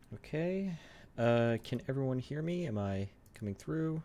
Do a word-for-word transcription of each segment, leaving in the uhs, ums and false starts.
Okay. Uh, can everyone hear me? Am I coming through?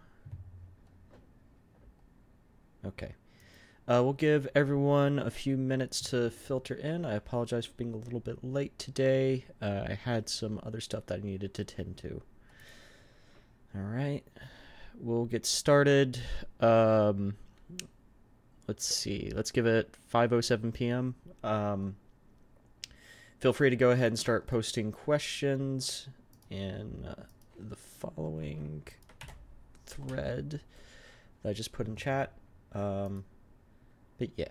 Okay. Uh, we'll give everyone a few minutes to filter in. I apologize for being a little bit late today. Uh, I had some other stuff that I needed to tend to. All right. We'll get started. Um, let's see. Let's give it five oh seven p.m. Um, feel free to go ahead and start posting questions in uh, the following thread that I just put in chat. Um, but yeah.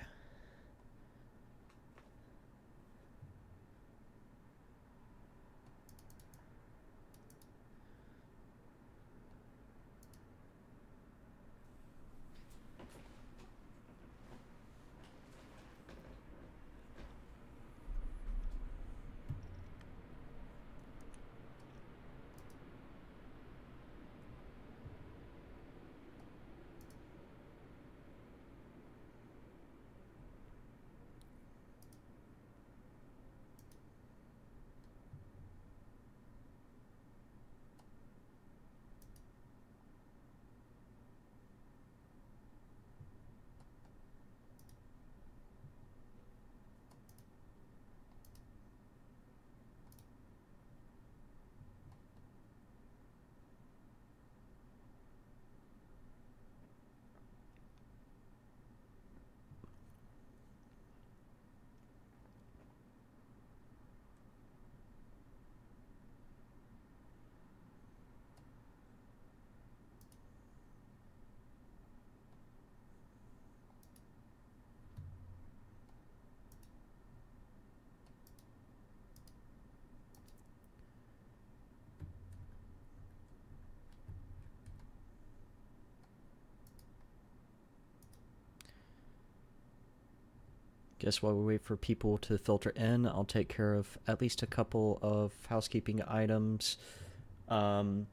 Guess while we wait for people to filter in, I'll take care of at least a couple of housekeeping items. Um,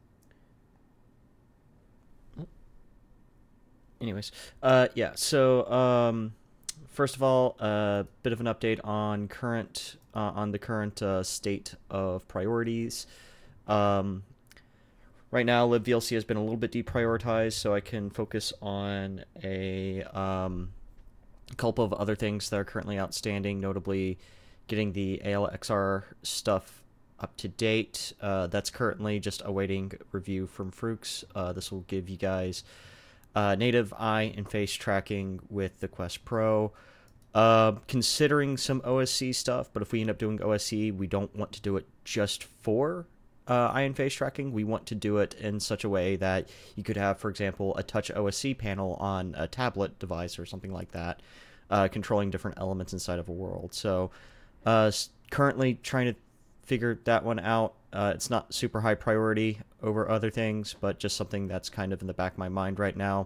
anyways, uh, yeah. So um, first of all, a uh, bit of an update on current uh, on the current uh, state of priorities. Um, right now, libVLC has been a little bit deprioritized, so I can focus on a um, a couple of other things that are currently outstanding, notably getting the A L X R stuff up to date. Uh, that's currently just awaiting review from Frooks. Uh, this will give you guys uh, native eye and face tracking with the Quest Pro. Uh, considering some O S C stuff, but if we end up doing O S C, we don't want to do it just for uh, eye and face tracking. We want to do it in such a way that you could have, for example, a touch O S C panel on a tablet device or something like that, uh, controlling different elements inside of a world. So uh, currently trying to figure that one out. Uh, it's not super high priority over other things, but just something that's kind of in the back of my mind right now.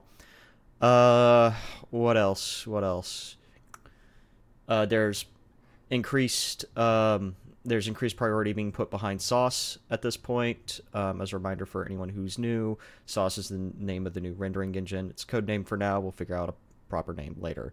Uh, what else? What else? Uh, there's increased um, there's increased priority being put behind Sauce at this point. Um, as a reminder for anyone who's new, Sauce is the name of the new rendering engine. It's a code name for now. We'll figure out a proper name later.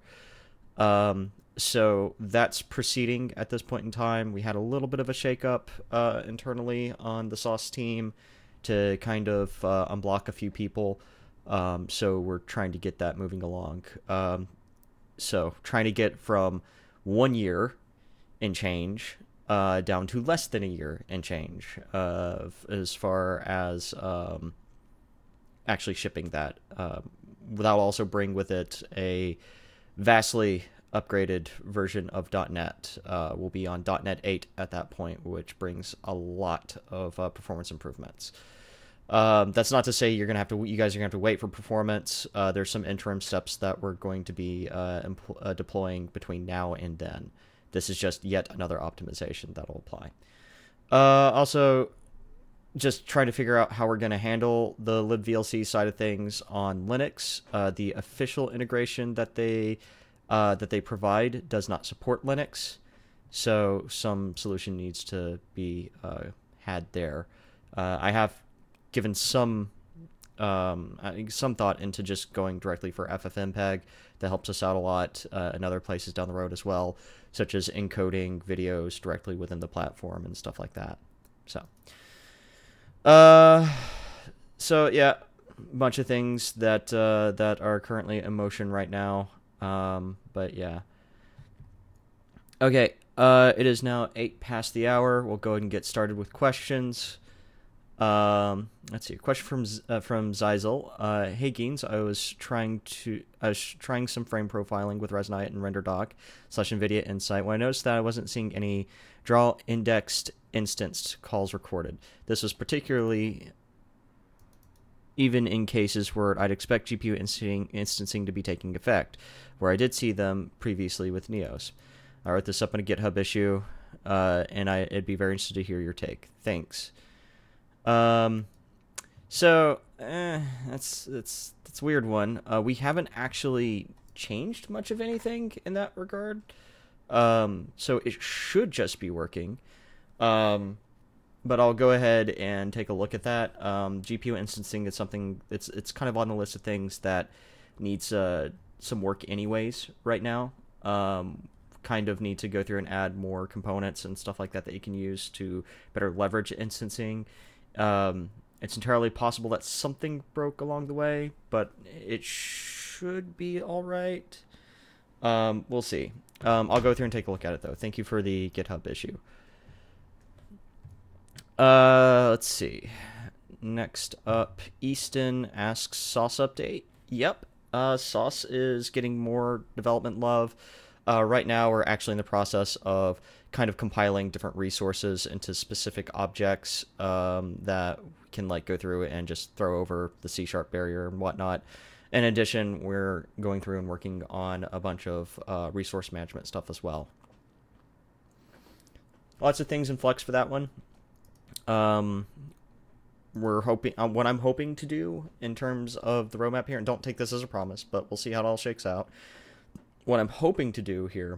Um, so that's proceeding at this point in time. We had a little bit of a shakeup uh, internally on the Sauce team to kind of uh, unblock a few people. Um, so we're trying to get that moving along. Um, so trying to get from one year and change uh, down to less than a year and change uh, as far as um, actually shipping that, um, without also bring with it a vastly upgraded version of .NET. Uh, will be on .NET eight at that point, which brings a lot of uh, performance improvements. Um, that's not to say you're gonna have to. You guys are gonna have to wait for performance. Uh, there's some interim steps that we're going to be uh, empl- uh, deploying between now and then. This is just yet another optimization that'll apply. Uh, also, just trying to figure out how we're going to handle the libVLC side of things on Linux. Uh, the official integration that they uh, that they provide does not support Linux, so some solution needs to be uh, had there. Uh, I have given some um, some thought into just going directly for FFmpeg. That helps us out a lot, uh, and other places down the road as well, such as encoding videos directly within the platform and stuff like that. So. Uh, so yeah, bunch of things that uh, that are currently in motion right now. Um, but yeah. Okay. Uh, it is now eight past the hour. We'll go ahead and get started with questions. Um, let's see. A question from uh, from Zyzel. Uh, hey Geens, I was trying to I was trying some frame profiling with Resonite and RenderDoc slash NVIDIA Insight when I noticed that I wasn't seeing any draw indexed instanced calls recorded. This was particularly even in cases where I'd expect G P U instancing, instancing to be taking effect, where I did see them previously with Neos. I wrote this up in a GitHub issue, uh, and I, it'd be very interested to hear your take. Thanks. Um, so eh, that's that's that's a weird one. Uh, we haven't actually changed much of anything in that regard. Um, so it should just be working. Um, but I'll go ahead and take a look at that. Um, G P U instancing is something it's it's kind of on the list of things that needs uh, some work anyways right now. Um, kind of need to go through and add more components and stuff like that that you can use to better leverage instancing. Um, it's entirely possible that something broke along the way, but it should be all right. Um, we'll see. Um, I'll go through and take a look at it, though. Thank you for the GitHub issue. Uh, let's see. Next up, Easton asks Sauce update. Yep, uh, Sauce is getting more development love. Uh, right now, we're actually in the process of kind of compiling different resources into specific objects um, that can like go through and just throw over the C sharp barrier and whatnot. In addition, we're going through and working on a bunch of uh, resource management stuff as well. Lots of things in flux for that one. Um, we're hoping uh, what I'm hoping to do in terms of the roadmap here, and don't take this as a promise, but we'll see how it all shakes out. What I'm hoping to do here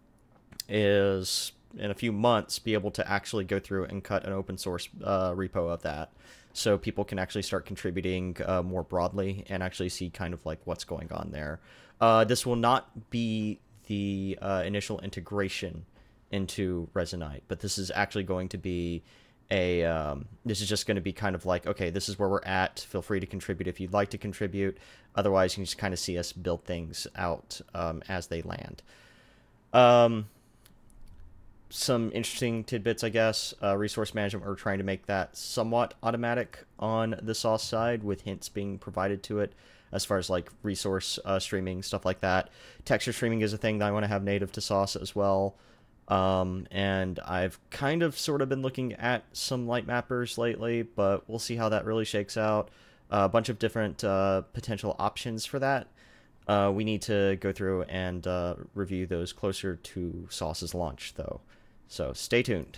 is in a few months be able to actually go through and cut an open source uh, repo of that, so people can actually start contributing uh, more broadly and actually see kind of like what's going on there. Uh, this will not be the uh, initial integration into Resonite, but this is actually going to be a um, this is just going to be kind of like, okay, this is where we're at. Feel free to contribute if you'd like to contribute. Otherwise, you can just kind of see us build things out um, as they land. Um, some interesting tidbits, I guess. Uh, resource management, we're trying to make that somewhat automatic on the Sauce side, with hints being provided to it as far as like resource uh, streaming, stuff like that. Texture streaming is a thing that I want to have native to Sauce as well. Um, and I've kind of sort of been looking at some light mappers lately, but we'll see how that really shakes out. Uh, a bunch of different uh, potential options for that. Uh, we need to go through and uh, review those closer to Sauce's launch, though. So stay tuned.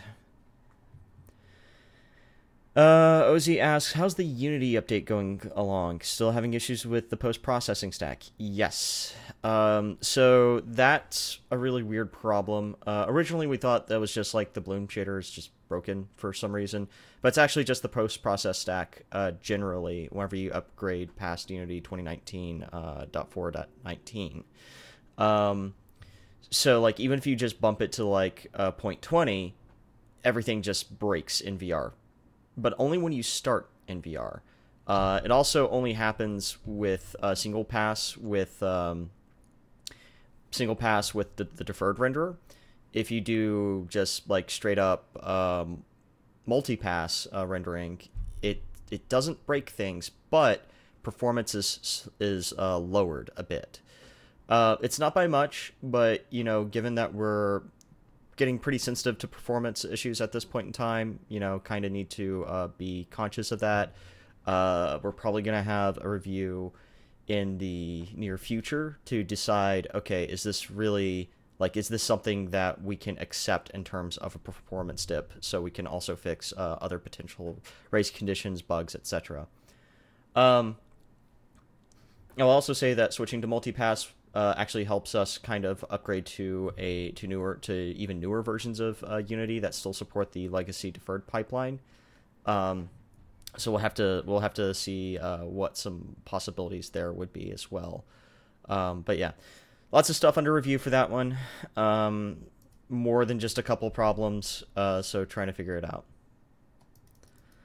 Uh, O Z asks, how's the Unity update going along? Still having issues with the post-processing stack? Yes. Um, so that's a really weird problem. Uh, originally we thought that was just like the Bloom shader is just broken for some reason, but it's actually just the post-process stack uh, generally whenever you upgrade past Unity twenty nineteen uh, four point nineteen. Um, so like even if you just bump it to like uh, zero point two zero, everything just breaks in V R. But only when you start in V R. Uh, it also only happens with uh, single pass with um, single pass with the, the deferred renderer. If you do just like straight up um, multi-pass uh, rendering, it it doesn't break things, but performance is is uh, lowered a bit. Uh, it's not by much, but you know, given that we're getting pretty sensitive to performance issues at this point in time, you know, kind of need to uh, be conscious of that. Uh, we're probably going to have a review in the near future to decide, okay, is this really, like, is this something that we can accept in terms of a performance dip, so we can also fix uh, other potential race conditions, bugs, et cetera. Um, I'll also say that switching to multipass Uh, actually helps us kind of upgrade to a to newer to even newer versions of uh, Unity that still support the legacy deferred pipeline. Um, so we'll have to we'll have to see uh, what some possibilities there would be as well. Um, but yeah, lots of stuff under review for that one. Um, more than just a couple problems. Uh, so trying to figure it out.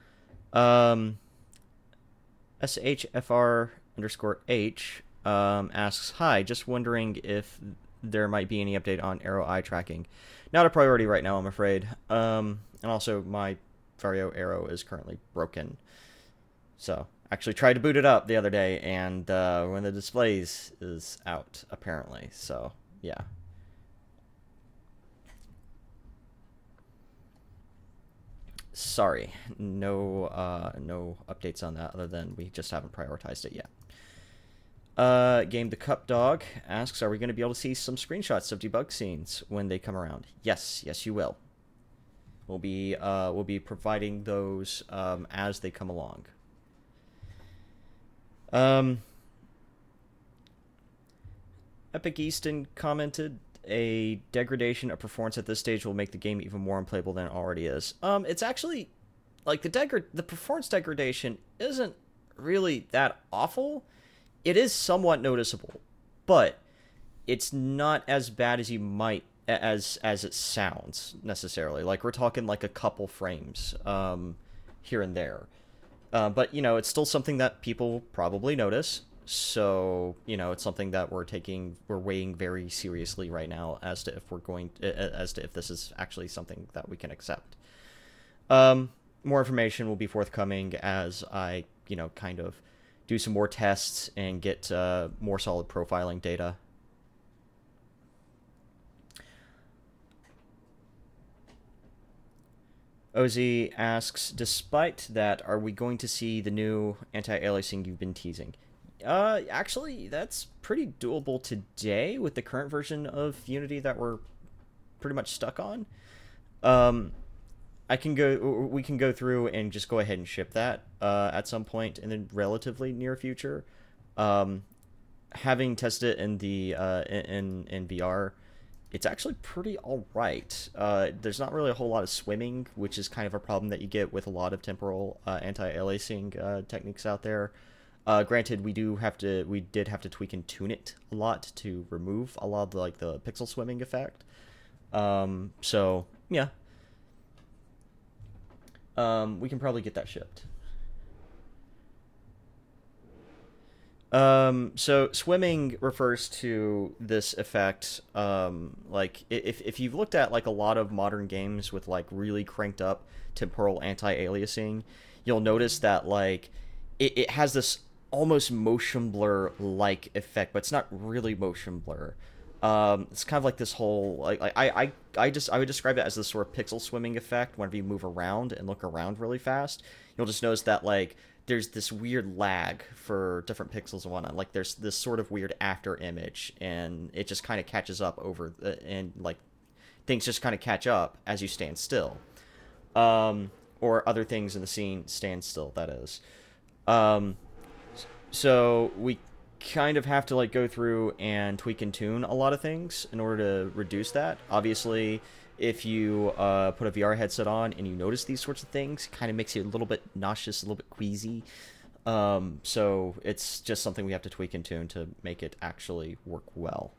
Um, S H F R underscore H um, asks, "Hi, just wondering if there might be any update on Arrow eye tracking. Not a priority right now, I'm afraid. Um, and also, my Vario Arrow is currently broken. So, actually tried to boot it up the other day, and uh, when the displays is out, apparently. So, yeah." Sorry, no, uh, no updates on that other than we just haven't prioritized it yet. Uh, Game the Cup Dog asks, "Are we going to be able to see some screenshots of debug scenes when they come around?" Yes, yes, you will. We'll be, uh, we'll be providing those um, as they come along. Um, Epic Easton commented, "A degradation of performance at this stage will make the game even more unplayable than it already is." Um, it's actually like the deg- the performance degradation isn't really that awful. It is somewhat noticeable, but it's not as bad as you might as as it sounds necessarily. Like we're talking like a couple frames um, here and there, uh, but you know it's still something that people probably notice. So you know it's something that we're taking we're weighing very seriously right now as to if we're going as to if this is actually something that we can accept. Um, More information will be forthcoming as I you know kind of do some more tests and get uh, more solid profiling data. O Z asks, "Despite that, are we going to see the new anti-aliasing you've been teasing?" Uh, actually, that's pretty doable today with the current version of Unity that we're pretty much stuck on. Um, I can go. We can go through and just go ahead and ship that uh, at some point in the relatively near future. Um, Having tested it in the uh, in in V R, it's actually pretty all right. Uh, there's not really a whole lot of swimming, which is kind of a problem that you get with a lot of temporal uh, anti-aliasing uh, techniques out there. Uh, granted, we do have to we did have to tweak and tune it a lot to remove a lot of the, like the pixel swimming effect. Um, so yeah, um, we can probably get that shipped. Um, so swimming refers to this effect. Um, like if if you've looked at like a lot of modern games with like really cranked up temporal anti-aliasing, you'll notice that like it, it has this almost motion blur like effect, but it's not really motion blur. Um, it's kind of like this whole like, like I, I I just I would describe it as this sort of pixel swimming effect. Whenever you move around and look around really fast, you'll just notice that like there's this weird lag for different pixels and whatnot. Like there's this sort of weird after image, and it just kind of catches up over the, and like things just kind of catch up as you stand still, um, or other things in the scene stand still. That is, um, so we kind of have to like go through and tweak and tune a lot of things in order to reduce that. Obviously, if you uh, put a V R headset on and you notice these sorts of things, it kind of makes you a little bit nauseous, a little bit queasy. Um, so it's just something we have to tweak and tune to make it actually work well.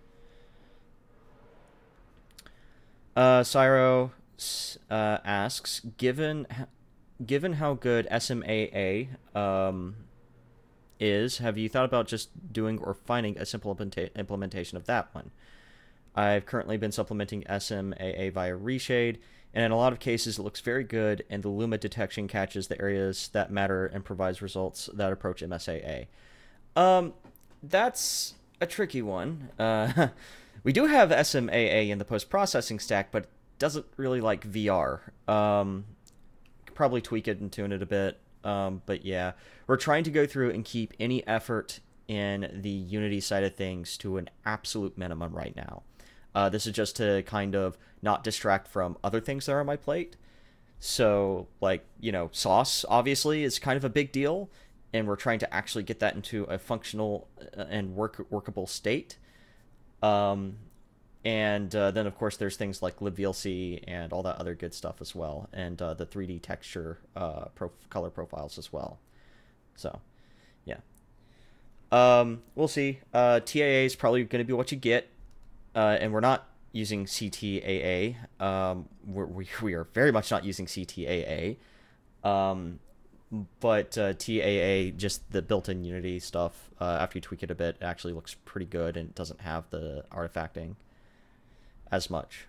Uh, Cyro uh, asks, given given how good S M A A um, is, have you thought about just doing or finding a simple implementa- implementation of that one? I've currently been supplementing S M A A via Reshade, and in a lot of cases it looks very good, and the Luma detection catches the areas that matter and provides results that approach M S A A. Um, that's a tricky one. Uh, we do have S M A A in the post-processing stack, but it doesn't really like V R. Um, probably tweak it and tune it a bit. Um, but yeah, we're trying to go through and keep any effort in the Unity side of things to an absolute minimum right now. Uh, this is just to kind of not distract from other things that are on my plate. So, like, you know, sauce obviously is kind of a big deal, and we're trying to actually get that into a functional and work workable state. Um, and uh, then, of course, there's things like libVLC and all that other good stuff as well, and uh, the three D texture uh, pro- color profiles as well. So, yeah. Um, we'll see. Uh, T A A is probably going to be what you get, uh, and we're not using C T A A. Um, we're, we we are very much not using C T A A. Um, but uh, T A A, just the built-in Unity stuff, uh, after you tweak it a bit, actually looks pretty good and doesn't have the artifacting as much.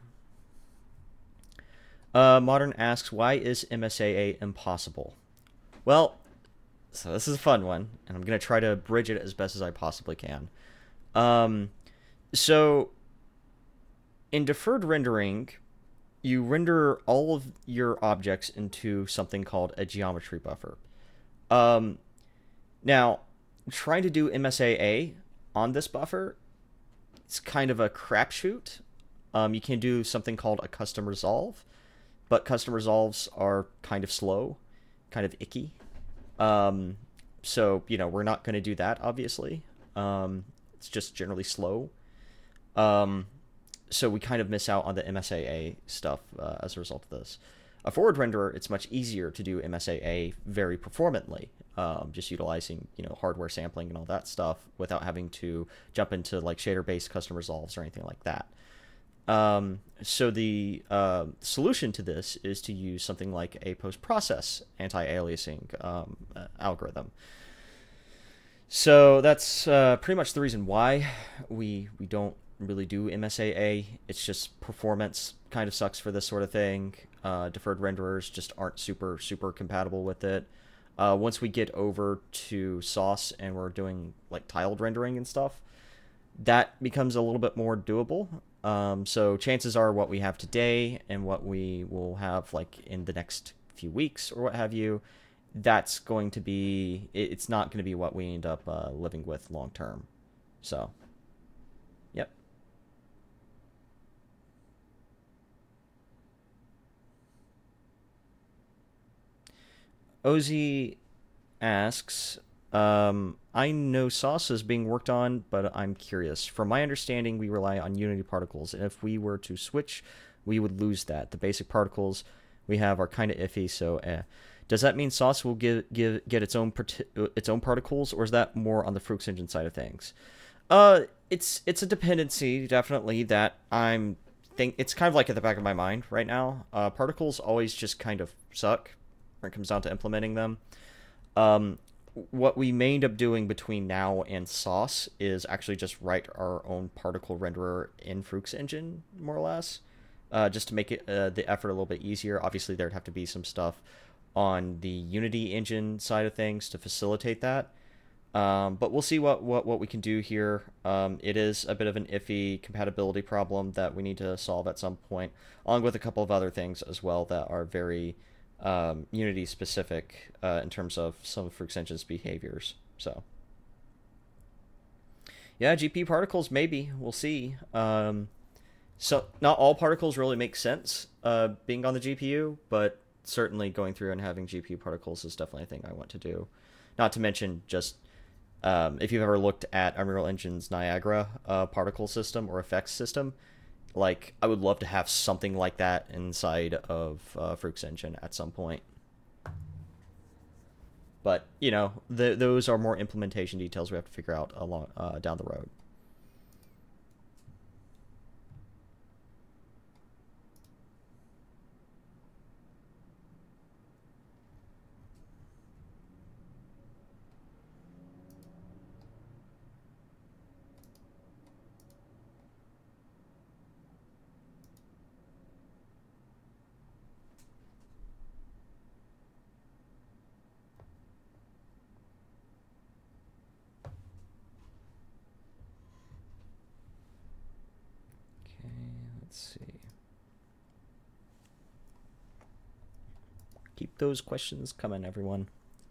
Uh, Modern asks, why is M S A A impossible? Well, so this is a fun one, and I'm going to try to bridge it as best as I possibly can. Um, so, in deferred rendering, you render all of your objects into something called a geometry buffer. Um, now, trying to do M S A A on this buffer, it's kind of a crapshoot. Um, you can do something called a custom resolve, but custom resolves are kind of slow, kind of icky. Um, so, you know, we're not going to do that, obviously. Um, it's just generally slow. Um, so we kind of miss out on the M S A A stuff uh, as a result of this. A forward renderer, it's much easier to do M S A A very performantly, um, just utilizing, you know, hardware sampling and all that stuff without having to jump into like shader-based custom resolves or anything like that. Um, so the uh, solution to this is to use something like a post-process anti-aliasing um, uh, algorithm. So that's uh, pretty much the reason why we we don't really do M S A A. It's just performance kind of sucks for this sort of thing. Uh, deferred renderers just aren't super super compatible with it. Uh, once we get over to Sauce and we're doing like tiled rendering and stuff, that becomes a little bit more doable. Um, so chances are what we have today and what we will have like in the next few weeks or what have you, that's going to be, it's not going to be what we end up uh, living with long term. So, yep. Ozzy asks, um, I know Sauce is being worked on, but I'm curious. From my understanding, we rely on Unity particles, and if we were to switch, we would lose that. The basic particles we have are kind of iffy, so eh. Does that mean Sauce will give, give get its own its own particles, or is that more on the Frux engine side of things? Uh, it's it's a dependency definitely that I'm think it's kind of like at the back of my mind right now. Uh, particles always just kind of suck when it comes down to implementing them. Um, what we may end up doing between now and Sauce is actually just write our own particle renderer in Frux engine, more or less, uh, just to make it uh, the effort a little bit easier. Obviously, there'd have to be some stuff on the Unity engine side of things to facilitate that. Um, but we'll see what, what, what we can do here. Um, it is a bit of an iffy compatibility problem that we need to solve at some point, along with a couple of other things as well that are very um, Unity specific uh, in terms of some of Frux Engine's behaviors. So, yeah, G P U particles, maybe. We'll see. Um, so, not all particles really make sense uh, being on the G P U, but certainly going through and having G P U particles is definitely a thing I want to do. Not to mention just um, if you've ever looked at Unreal Engine's Niagara uh, particle system or effects system, like I would love to have something like that inside of uh, Frux Engine at some point. But you know, the, those are more implementation details we have to figure out along uh, down the road. Okay, let's see. Keep those questions coming, everyone.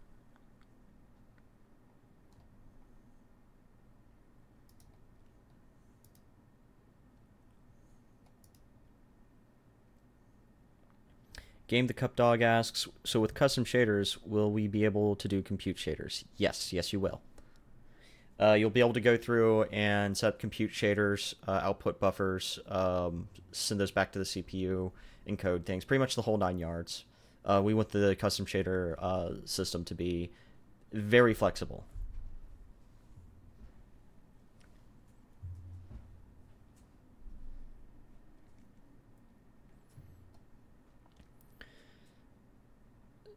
Game the Cup Dog asks, so with custom shaders, will we be able to do compute shaders? Yes, yes you will. Uh, you'll be able to go through and set up compute shaders, uh, output buffers, um, send those back to the C P U, encode things, pretty much the whole nine yards. Uh, we want the custom shader uh, system to be very flexible.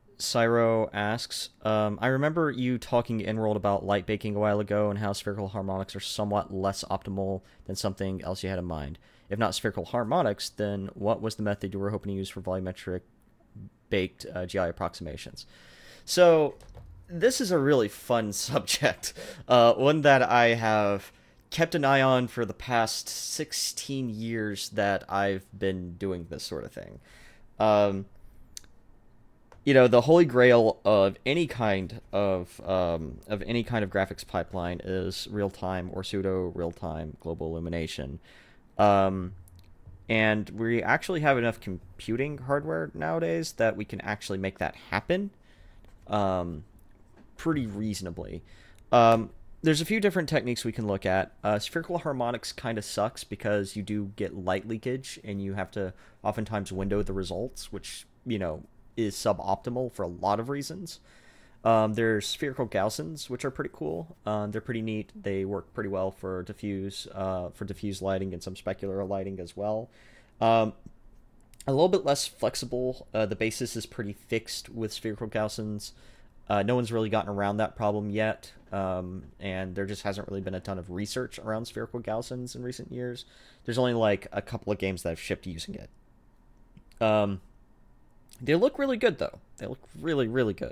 Cyro asks, um, I remember you talking in World about light baking a while ago and how spherical harmonics are somewhat less optimal than something else you had in mind. If not spherical harmonics, then what was the method you were hoping to use for volumetric baked uh, G I approximations? So, this is a really fun subject, uh, one that I have kept an eye on for the past sixteen years that I've been doing this sort of thing. Um, you know, the holy grail of any kind of um, of any kind of graphics pipeline is real time or pseudo real time global illumination. Um, and we actually have enough computing hardware nowadays that we can actually make that happen um, pretty reasonably. Um, there's a few different techniques we can look at. Uh, spherical harmonics kind of sucks because you do get light leakage and you have to oftentimes window the results, which, you know, is suboptimal for a lot of reasons. Um, there's spherical Gaussians, which are pretty cool. Uh, they're pretty neat. They work pretty well for diffuse, uh, for diffuse lighting and some specular lighting as well. Um, a little bit less flexible. Uh, the basis is pretty fixed with spherical Gaussians. Uh, no one's really gotten around that problem yet, um, and there just hasn't really been a ton of research around spherical Gaussians in recent years. There's only like a couple of games that have shipped using it. Um, they look really good though. They look really, really good.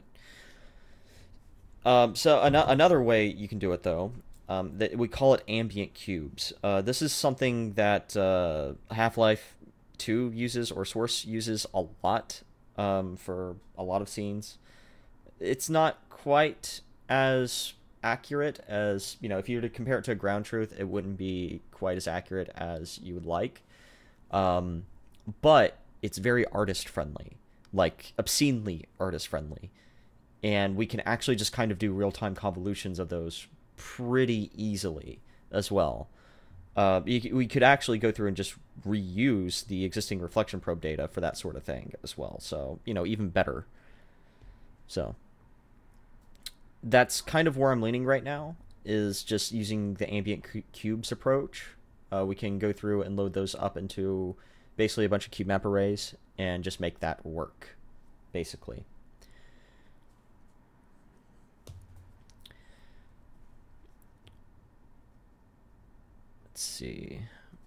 Um, so an- another way you can do it though, um, that we call it ambient cubes. Uh, this is something that uh, Half-Life two uses or Source uses a lot um, for a lot of scenes. It's not quite as accurate as, you know, if you were to compare it to ground truth, it wouldn't be quite as accurate as you would like. Um, but it's very artist friendly, like obscenely artist friendly. And we can actually just kind of do real time convolutions of those pretty easily as well. Uh, we could actually go through and just reuse the existing reflection probe data for that sort of thing as well. So, you know, even better. So that's kind of where I'm leaning right now, is just using the ambient cubes approach. Uh, we can go through and load those up into basically a bunch of cube map arrays and just make that work, basically. Let's see.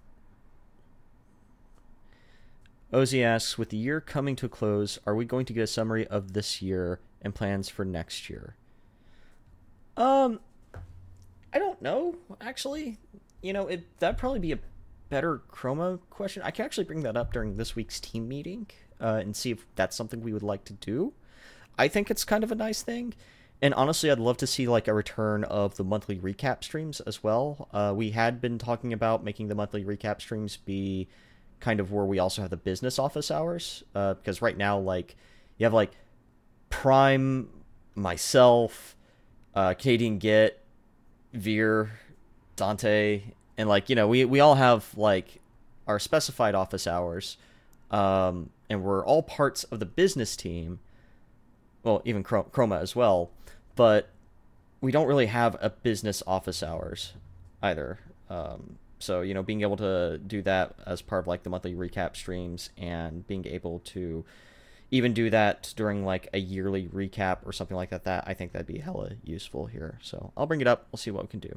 Ozzy asks, with the year coming to a close, are we going to get a summary of this year and plans for next year? Um, I don't know, actually. You know, it that'd probably be a better Chroma question. I can actually bring that up during this week's team meeting uh, and see if that's something we would like to do. I think it's kind of a nice thing. And honestly, I'd love to see like a return of the monthly recap streams as well. Uh, we had been talking about making the monthly recap streams be kind of where we also have the business office hours. Uh, because right now, like, you have like Prime, myself, uh, Canadian Git, Veer, Dante, and like, you know, we, we all have like our specified office hours. Um, and we're all parts of the business team. Well, even Chroma as well, but we don't really have a business office hours either. Um, so, you know, being able to do that as part of like the monthly recap streams and being able to even do that during like a yearly recap or something like that, that I think that'd be hella useful here. So I'll bring it up. We'll see what we can do.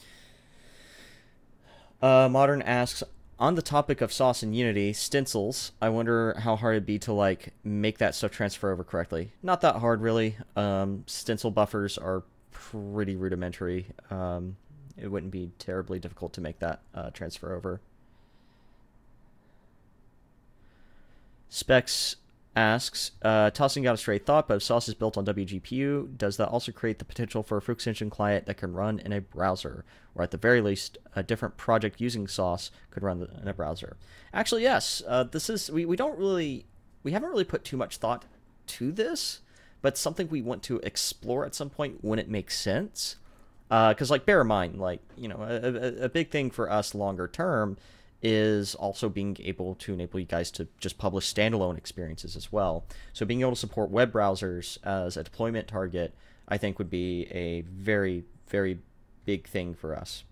Uh, Modern asks, on the topic of sauce and Unity, stencils, I wonder how hard it'd be to like make that stuff transfer over correctly. Not that hard, really. Um, stencil buffers are pretty rudimentary. Um, it wouldn't be terribly difficult to make that uh, transfer over. Specs asks, uh, tossing out a stray thought, but if sauce is built on W G P U, does that also create the potential for a Fuchs Engine client that can run in a browser? Or at the very least, a different project using sauce could run in a browser? Actually, yes. Uh, this is, we, we don't really, we haven't really put too much thought to this, but something we want to explore at some point when it makes sense. Because, uh, like, bear in mind, like, you know, a, a, a big thing for us longer term is also being able to enable you guys to just publish standalone experiences as well. So being able to support web browsers as a deployment target, I think would be a very, very big thing for us.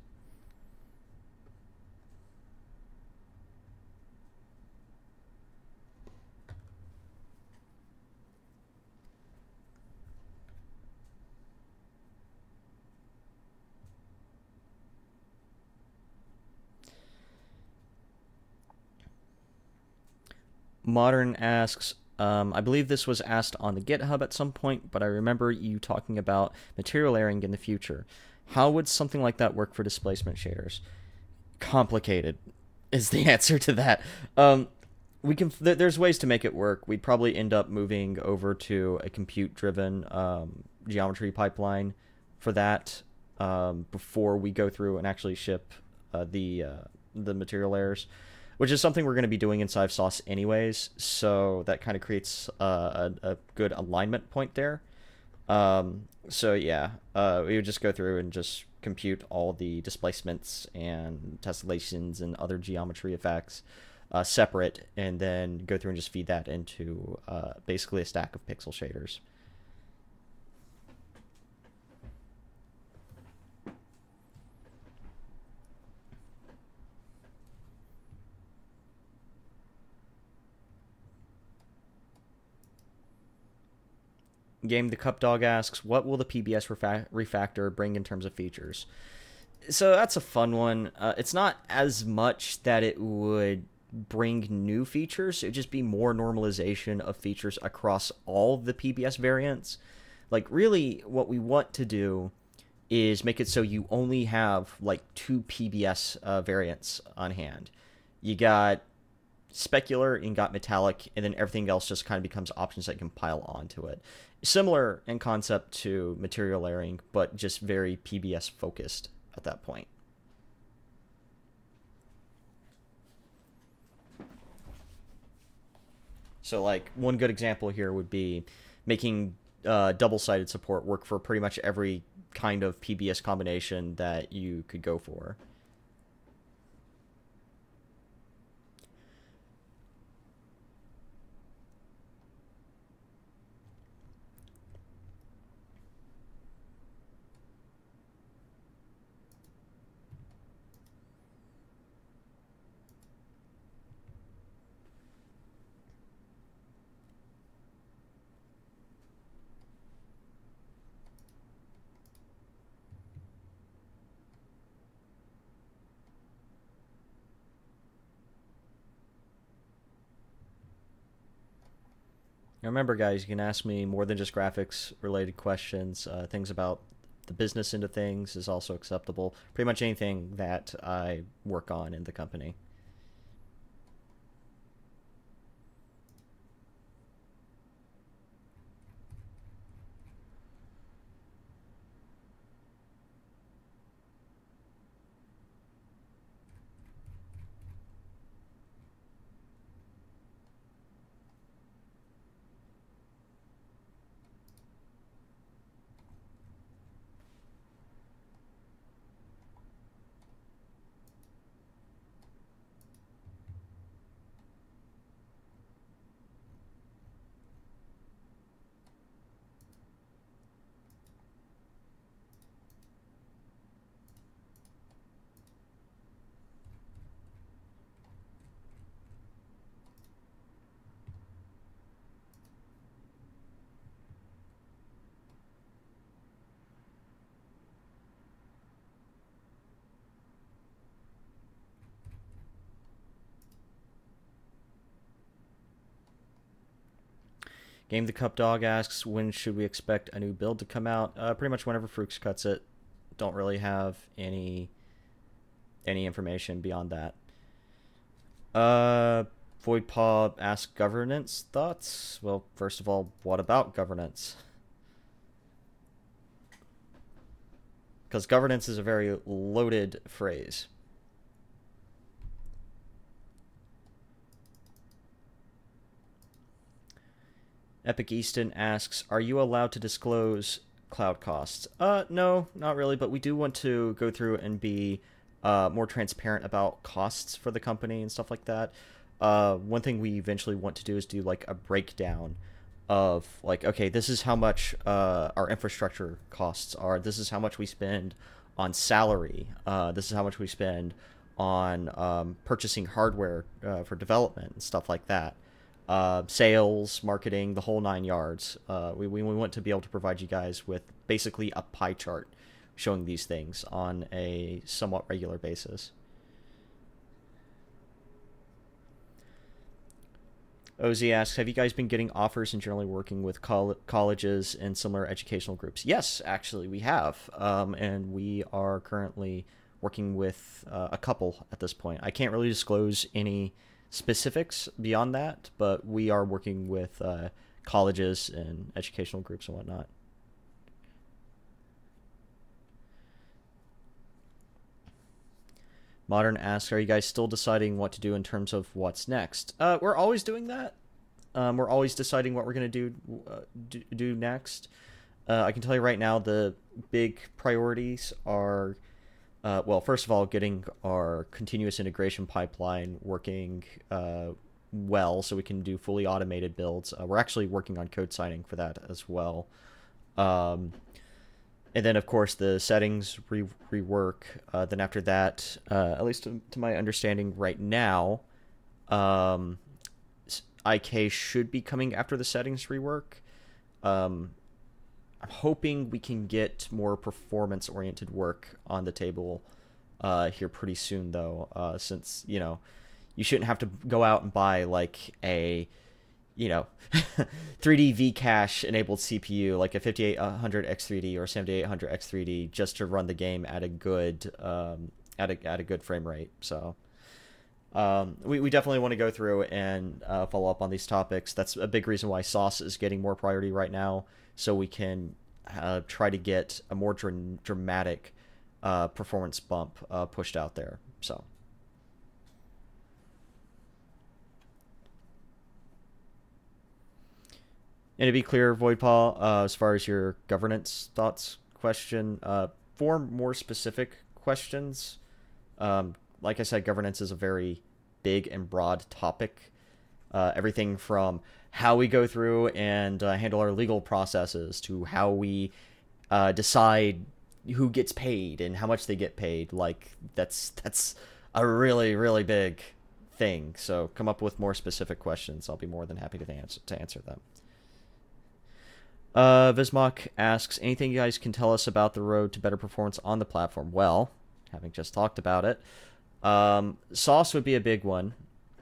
Modern asks, um, I believe this was asked on the GitHub at some point, but I remember you talking about material layering in the future. How would something like that work for displacement shaders? Complicated is the answer to that. Um, we can. Th- there's ways to make it work. We'd probably end up moving over to a compute-driven um, geometry pipeline for that um, before we go through and actually ship uh, the uh, the material layers, which is something we're going to be doing inside Sauce anyways. So that kind of creates uh, a, a good alignment point there. Um, so yeah, uh, we would just go through and just compute all the displacements and tessellations and other geometry effects uh, separate, and then go through and just feed that into uh, basically a stack of pixel shaders. Game the Cup Dog asks, what will the P B S refa- refactor bring in terms of features? So that's a fun one. Uh, it's not as much that it would bring new features. It would just be more normalization of features across all the P B S variants. Like, really, what we want to do is make it so you only have like two P B S uh, variants on hand. You got specular and got metallic, and then everything else just kind of becomes options that can pile onto it. Similar in concept to material layering, but just very P B S focused at that point. So, like, one good example here would be making uh, double-sided support work for pretty much every kind of P B S combination that you could go for. Now remember, guys, you can ask me more than just graphics related questions. Uh, things about the business end of things is also acceptable. Pretty much anything that I work on in the company. Game the Cup Dog asks, when should we expect a new build to come out? Uh, pretty much whenever Fruix cuts it. Don't really have any any information beyond that. Uh, Void Paw asks, governance thoughts? Well, first of all, what about governance? Because governance is a very loaded phrase. Epic Easton asks, are you allowed to disclose cloud costs? Uh, no, not really, but we do want to go through and be uh, more transparent about costs for the company and stuff like that. Uh, one thing we eventually want to do is do like a breakdown of like, okay, this is how much uh, our infrastructure costs are. This is how much we spend on salary. Uh, this is how much we spend on um, purchasing hardware uh, for development and stuff like that. Uh, sales, marketing, the whole nine yards. Uh, we, we, we want to be able to provide you guys with basically a pie chart showing these things on a somewhat regular basis. O Z asks, have you guys been getting offers and generally working with col- colleges and similar educational groups? Yes, actually, we have. Um, and we are currently working with uh, a couple at this point. I can't really disclose any specifics beyond that, but we are working with uh, colleges and educational groups and whatnot. Modern asks, are you guys still deciding what to do in terms of what's next? Uh, we're always doing that. Um, we're always deciding what we're going to do, uh, do do next. Uh, I can tell you right now, the big priorities are, uh, well, first of all, getting our continuous integration pipeline working uh, well so we can do fully automated builds. Uh, we're actually working on code signing for that as well. Um, and then, of course, the settings re- rework. Uh, then after that, uh, at least to, to my understanding right now, um, I K should be coming after the settings rework. Um, I'm hoping we can get more performance-oriented work on the table uh, here pretty soon, though, uh, since, you know, you shouldn't have to go out and buy, like, a, you know, three D V-cache enabled C P U, like a fifty-eight hundred X three D or seventy-eight hundred X three D, just to run the game at a good, um, at a, at a good frame rate, so... Um, we, we definitely want to go through and uh, follow up on these topics. That's a big reason why Sauce is getting more priority right now, so we can uh, try to get a more dr- dramatic uh, performance bump uh, pushed out there. So, and to be clear, Voidpaw, uh, as far as your governance thoughts question, uh, for more specific questions, um, like I said, governance is a very big and broad topic. Uh, everything from how we go through and uh, handle our legal processes to how we uh, decide who gets paid and how much they get paid. Like that's that's a really really big thing. So come up with more specific questions. I'll be more than happy to answer to answer them. Uh, Vismok asks, anything you guys can tell us about the road to better performance on the platform? Well, having just talked about it, Um, Sauce would be a big one.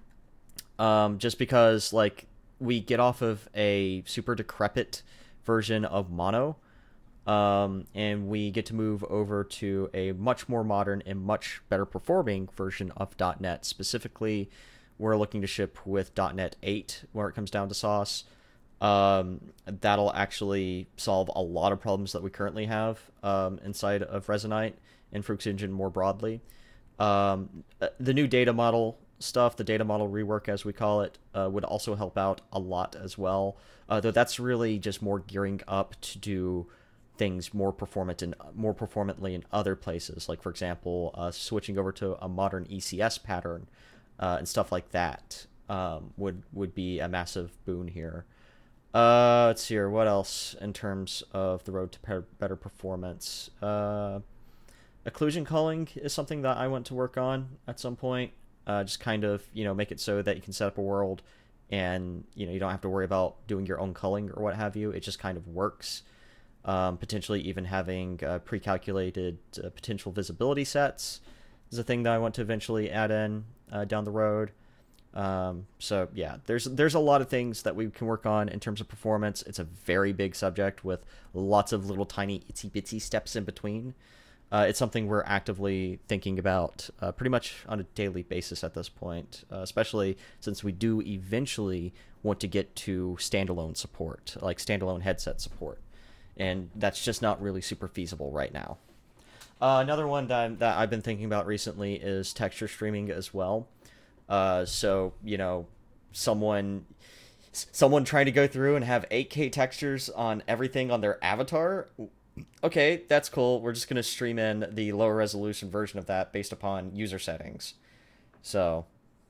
Um, just because, like, we get off of a super decrepit version of Mono, um, and we get to move over to a much more modern and much better performing version of .NET. Specifically, we're looking to ship with .NET eight where it comes down to Sauce. Um, that'll actually solve a lot of problems that we currently have um, inside of Resonite and Fruix Engine more broadly. Um, the new data model stuff, the data model rework as we call it, uh, would also help out a lot as well. Uh, though that's really just more gearing up to do things more performant and more performantly in other places. Like for example, uh, switching over to a modern E C S pattern uh, and stuff like that um, would would be a massive boon here. Uh, let's see here. What else in terms of the road to better performance? Uh, occlusion culling is something that I want to work on at some point. Uh, just kind of, you know, make it so that you can set up a world and, you know, you don't have to worry about doing your own culling or what have you. It just kind of works. Um, potentially even having uh, pre-calculated uh, potential visibility sets is a thing that I want to eventually add in uh, down the road. Um, so yeah, there's there's a lot of things that we can work on in terms of performance. It's a very big subject with lots of little tiny itsy bitsy steps in between. Uh, it's something we're actively thinking about uh, pretty much on a daily basis at this point, uh, especially since we do eventually want to get to standalone support, like standalone headset support. And that's just not really super feasible right now. Uh, another one that, I'm, that I've been thinking about recently is texture streaming as well. Uh, so, you know, someone someone trying to go through and have eight K textures on everything on their avatar. Okay, that's cool. We're just going to stream in the lower resolution version of that based upon user settings. So,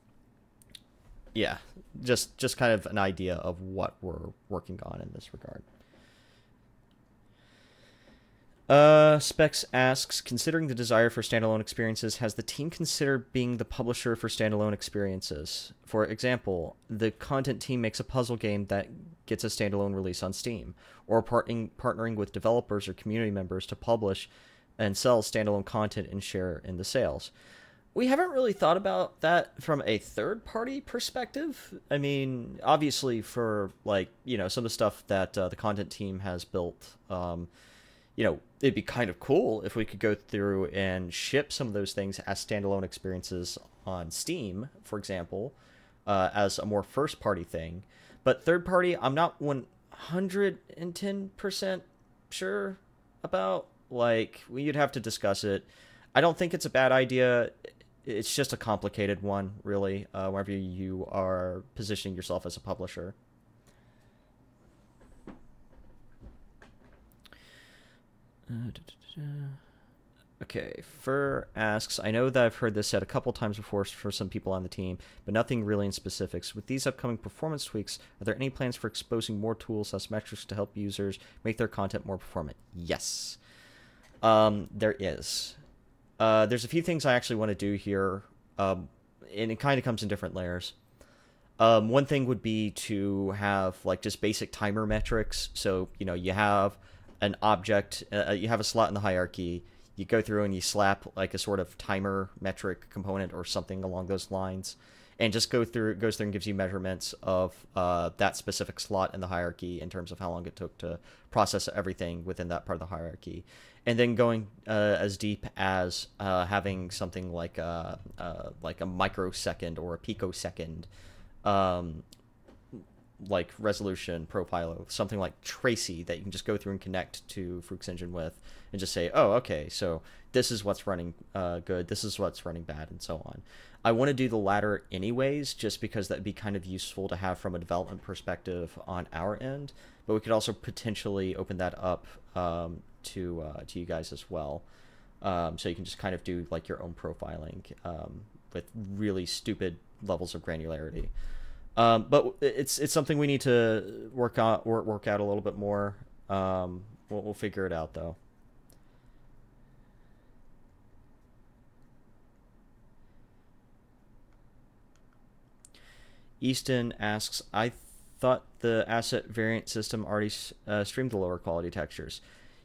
yeah, just just kind of an idea of what we're working on in this regard. Uh, Specs asks, considering the desire for standalone experiences, has the team considered being the publisher for standalone experiences? For example, the content team makes a puzzle game that gets a standalone release on Steam, or partnering, partnering with developers or community members to publish and sell standalone content and share in the sales. We haven't really thought about that from a third party perspective. I mean, obviously, for like, you know, some of the stuff that uh, the content team has built, um, you know, it'd be kind of cool if we could go through and ship some of those things as standalone experiences on Steam, for example, uh, as a more first party thing. But third party, I'm not one hundred ten percent sure about. Like, we'd have to discuss it. I don't think it's a bad idea. It's just a complicated one, really, uh, whenever you are positioning yourself as a publisher. Uh, Okay, Fur asks, I know that I've heard this said a couple times before for some people on the team, but nothing really in specifics. With these upcoming performance tweaks, are there any plans for exposing more tools as metrics to help users make their content more performant? Yes. Um, there is. Uh, there's a few things I actually want to do here, um, and it kind of comes in different layers. Um, one thing would be to have like just basic timer metrics. So, you know, you have an object, uh, you have a slot in the hierarchy. You go through and you slap like a sort of timer metric component or something along those lines, and just go through goes through and gives you measurements of uh, that specific slot in the hierarchy in terms of how long it took to process everything within that part of the hierarchy, and then going uh, as deep as uh, having something like a uh, like a microsecond or a picosecond um, like resolution profile of something like Tracy that you can just go through and connect to Fruix Engine with and just say, oh, okay, so this is what's running uh, good, this is what's running bad, and so on. I want to do the latter anyways, just because that'd be kind of useful to have from a development perspective on our end, but we could also potentially open that up um, to uh, to you guys as well. Um, so you can just kind of do like your own profiling um, with really stupid levels of granularity. Um, but it's it's something we need to work out work, work out a little bit more. Um, we'll, we'll figure it out though. Easton asks, I thought the asset variant system already uh, streamed the lower quality textures.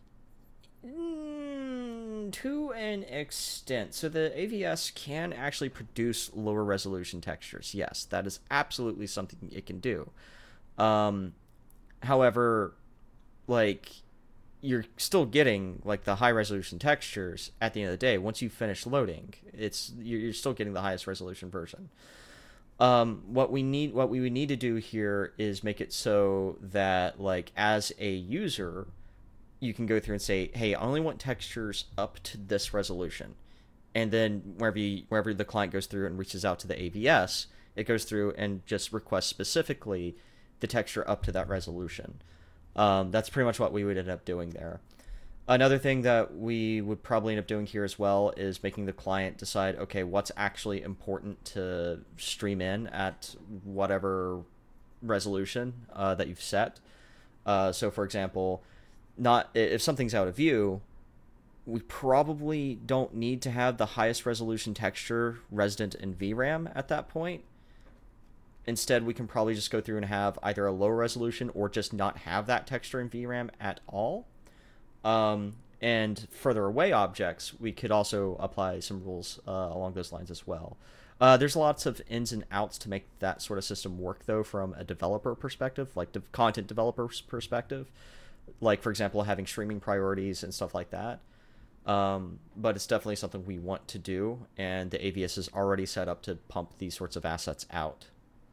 Mm, to an extent. So the A V S can actually produce lower resolution textures. Yes, that is absolutely something it can do. Um, however, like you're still getting like the high resolution textures at the end of the day. Once you finish loading, it's you're still getting the highest resolution version. Um, what we need, what we would need to do here is make it so that like as a user, you can go through and say, hey, I only want textures up to this resolution. And then wherever you, wherever the client goes through and reaches out to the A V S, it goes through and just requests specifically the texture up to that resolution. Um, that's pretty much what we would end up doing there. Another thing that we would probably end up doing here as well is making the client decide, okay, what's actually important to stream in at whatever resolution uh, that you've set. Uh, so, for example, not if something's out of view, we probably don't need to have the highest resolution texture resident in V RAM at that point. Instead, we can probably just go through and have either a lower resolution or just not have that texture in V RAM at all. Um, and further away objects, we could also apply some rules uh, along those lines as well. Uh, there's lots of ins and outs to make that sort of system work, though, from a developer perspective, like the content developer's perspective. Like, for example, having streaming priorities and stuff like that. Um, but it's definitely something we want to do, and the A V S is already set up to pump these sorts of assets out.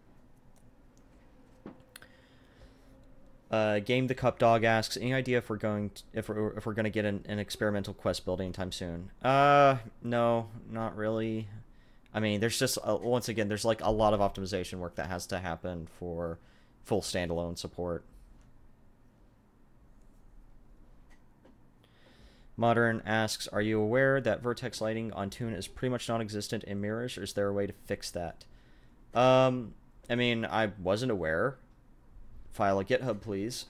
Uh, Game the Cup Dog asks, any idea if we're going to, if we're if we're going to get an, an experimental quest building anytime soon? Uh, no, not really. I mean, there's just uh, once again, there's like a lot of optimization work that has to happen for full standalone support. Modern asks, are you aware that vertex lighting on Toon is pretty much non-existent in Mirrors, or is there a way to fix that? Um, I mean, I wasn't aware. File a GitHub, please.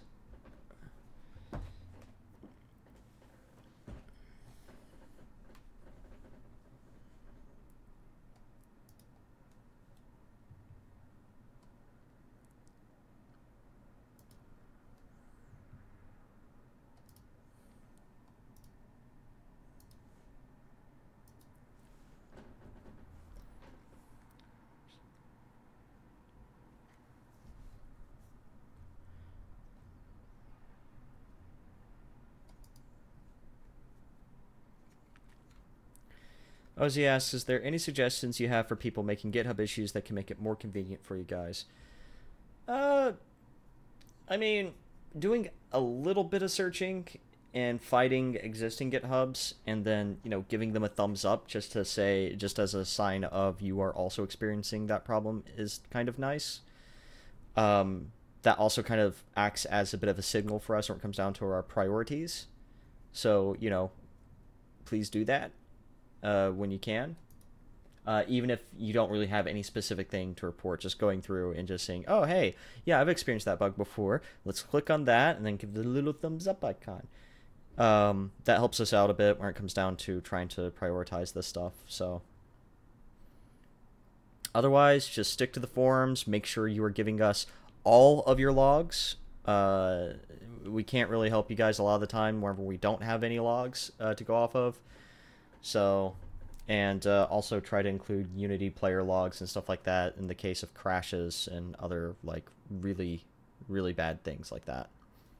Ozzy asks, is there any suggestions you have for people making GitHub issues that can make it more convenient for you guys? Uh, I mean, doing a little bit of searching and fighting existing GitHubs and then, you know, giving them a thumbs up just to say, just as a sign of you are also experiencing that problem is kind of nice. Um, that also kind of acts as a bit of a signal for us when it comes down to our priorities. So, you know, please do that uh, when you can. Uh, even if you don't really have any specific thing to report, just going through and just saying, oh, hey, yeah, I've experienced that bug before. Let's click on that and then give the little thumbs up icon. Um, that helps us out a bit when it comes down to trying to prioritize this stuff. So otherwise, just stick to the forums. Make sure you are giving us all of your logs. Uh, we can't really help you guys a lot of the time whenever we don't have any logs uh, to go off of. So... and uh, also try to include Unity player logs and stuff like that in the case of crashes and other like really, really bad things like that.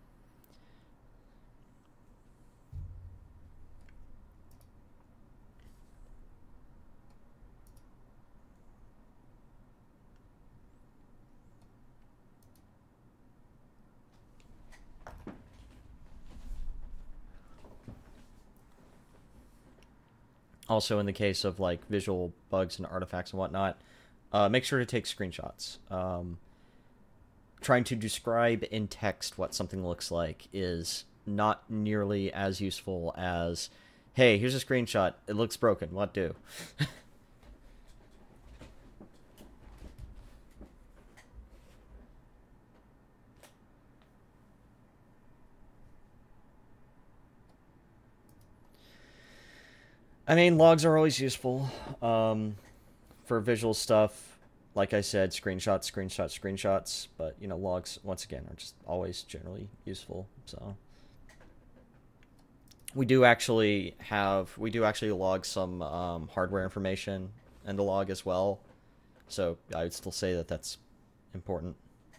Also, in the case of like visual bugs and artifacts and whatnot, uh, make sure to take screenshots. Um, trying to describe in text what something looks like is not nearly as useful as, hey, here's a screenshot. It looks broken. What do? I mean, logs are always useful um, for visual stuff. Like I said, screenshots, screenshots, screenshots. But, you know, logs, once again, are just always generally useful. So we do actually have, we do actually log some um, hardware information in the log as well. So I would still say that that's important.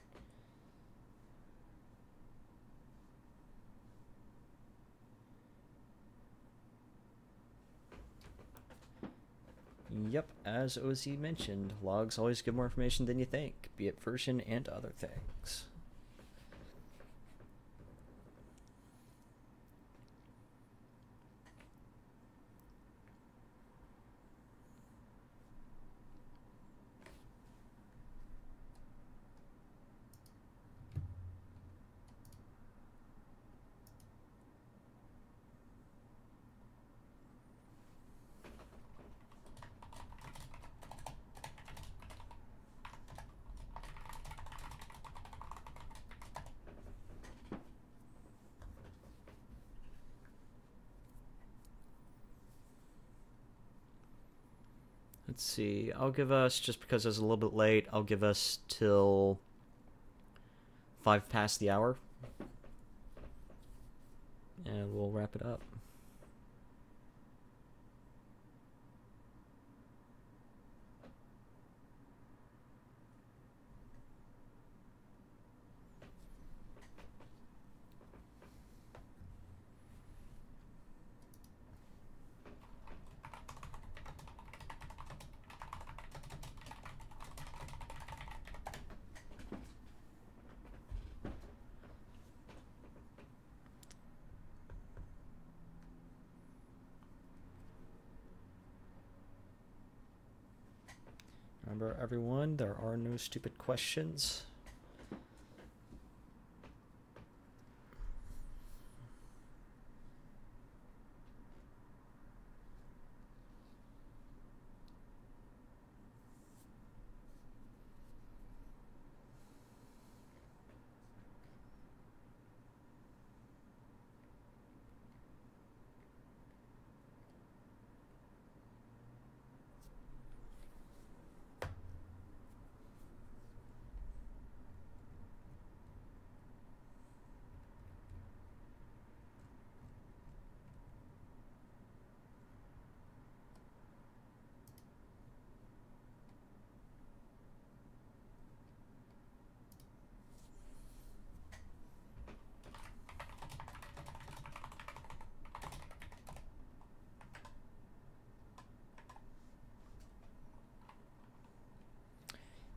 Yep, as O Z mentioned, logs always give more information than you think, be it version and other things. Let's see, I'll give us, just because it's a little bit late, I'll give us till five past the hour. And we'll wrap it up. Remember, everyone, there are no stupid questions.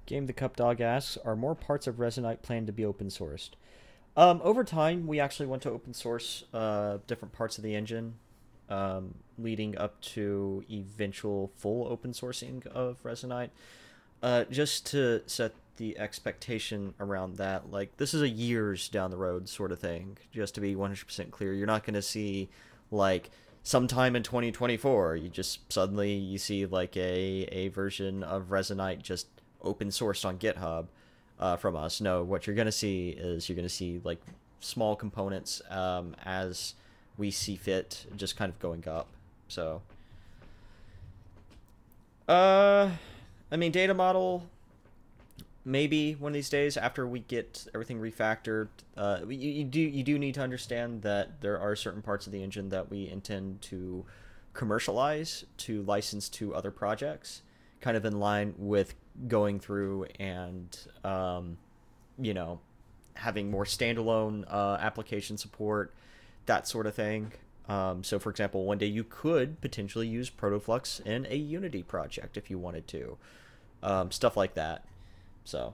Game the Cup Dog asks, are more parts of Resonite planned to be open sourced? Um, over time, we actually want to open source uh, different parts of the engine, um, leading up to eventual full open sourcing of Resonite. Uh, just to set the expectation around that, like, this is a years down the road sort of thing, just to be one hundred percent clear. You're not going to see, like, sometime in twenty twenty-four, you just suddenly you see, like, a, a version of Resonite just open sourced on GitHub uh, from us. No, what you're going to see is you're going to see, like, small components um, as we see fit, just kind of going up. So, uh... I mean, data model, maybe one of these days after we get everything refactored. Uh, you, you do you do need to understand that there are certain parts of the engine that we intend to commercialize, to license to other projects, kind of in line with going through and, um, you know, having more standalone uh, application support, that sort of thing. Um, so, for example, one day you could potentially use Protoflux in a Unity project if you wanted to. Um, stuff like that. So.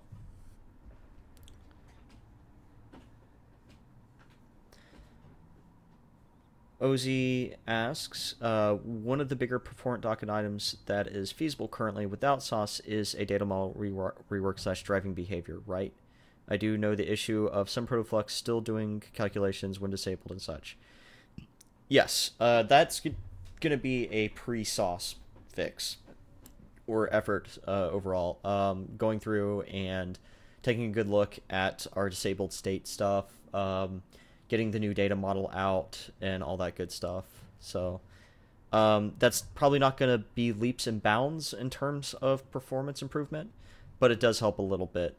Ozzy asks, uh, one of the bigger performant docket items that is feasible currently without Sauce is a data model rework, rework slash driving behavior, right? I do know the issue of some Protoflux still doing calculations when disabled and such. Yes, uh, that's g- going to be a pre-sauce fix or effort uh, overall. Um, going through and taking a good look at our disabled state stuff, um, getting the new data model out, and all that good stuff. So um, that's probably not going to be leaps and bounds in terms of performance improvement, but it does help a little bit.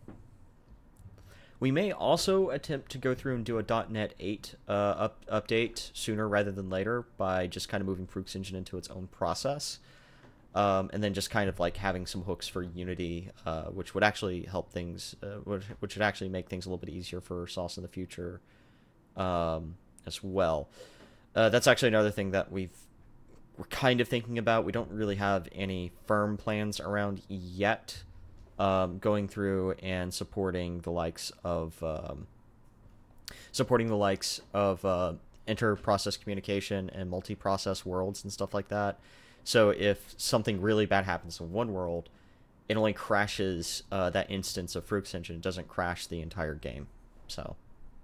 We may also attempt to go through and do a dot net eight uh, up, update sooner rather than later by just kind of moving Fruix Engine into its own process. Um, and then just kind of like having some hooks for Unity, uh, which would actually help things, uh, which, which would actually make things a little bit easier for Sauce in the future um, as well. Uh, that's actually another thing that we've, we're kind of thinking about. We don't really have any firm plans around yet. Um, going through and supporting the likes of um, supporting the likes of uh, inter-process communication and multi-process worlds and stuff like that. So if something really bad happens in one world, it only crashes uh, that instance of Fruix Engine. It doesn't crash the entire game. So.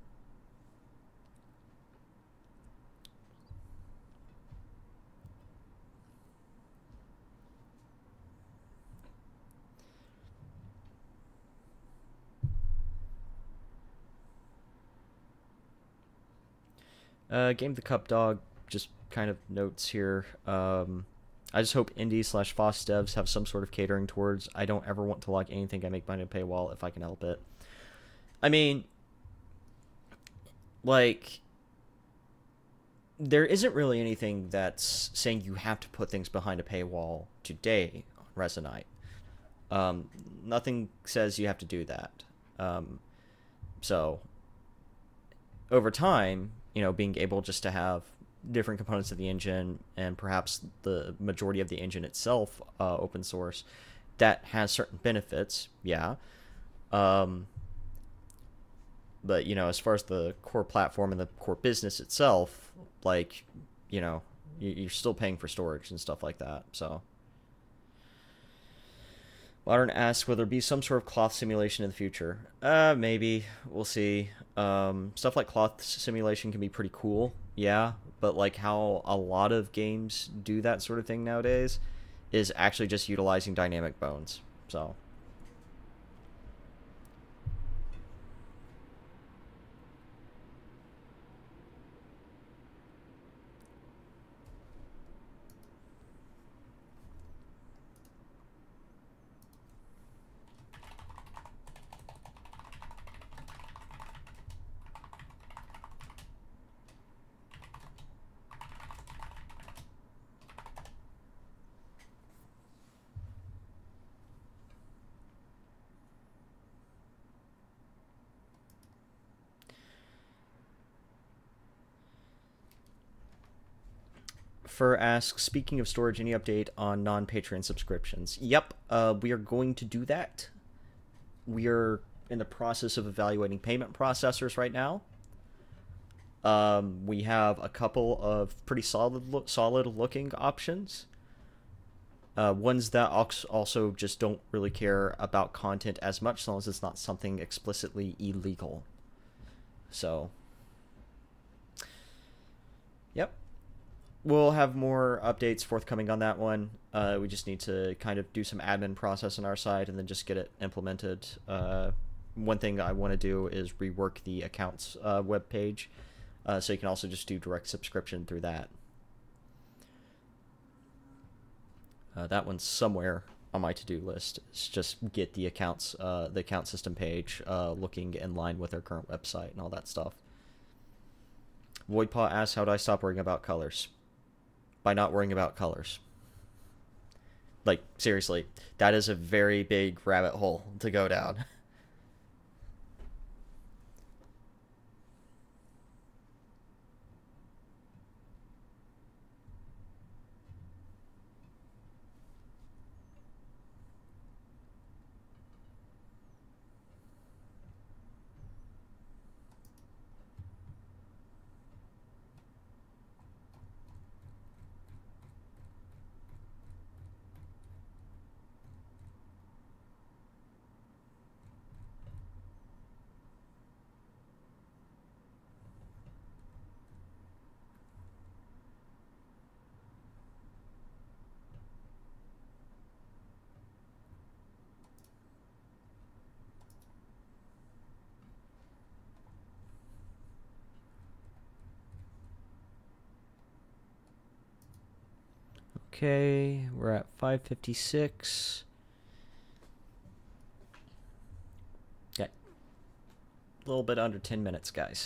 Uh, Game of the Cup Dog, just kind of notes here. Um, I just hope indie slash Foss devs have some sort of catering towards, I don't ever want to log anything I make behind a paywall if I can help it. I mean, like, there isn't really anything that's saying you have to put things behind a paywall today on Resonite. Um, nothing says you have to do that. Um, so, over time, you know, being able just to have different components of the engine and perhaps the majority of the engine itself uh, open source, that has certain benefits, yeah. Um, but, you know, as far as the core platform and the core business itself, like, you know, you're still paying for storage and stuff like that, so. Modern asks, will there be some sort of cloth simulation in the future? Uh, maybe. We'll see. Um, stuff like cloth simulation can be pretty cool, yeah, but like how a lot of games do that sort of thing nowadays is actually just utilizing dynamic bones, so. Fur asks, speaking of storage, any update on non-Patreon subscriptions? Yep, uh, we are going to do that. we're in the process of evaluating payment processors right now. Um, we have a couple of pretty solid, look, solid looking options. Uh, ones that also just don't really care about content as much, as long as it's not something explicitly illegal. So, yep. We'll have more updates forthcoming on that one. Uh, we just need to kind of do some admin process on our side and then just get it implemented. Uh, one thing I want to do is rework the accounts uh, web page, uh, so you can also just do direct subscription through that. Uh, that one's somewhere on my to-do list. It's just get the accounts, uh, the account system page uh, looking in line with our current website and all that stuff. Voidpaw asks, how do I stop worrying about colors? By not worrying about colors. Like, seriously, that is a very big rabbit hole to go down. Okay, we're at five fifty-six. Okay. A little bit under ten minutes, guys.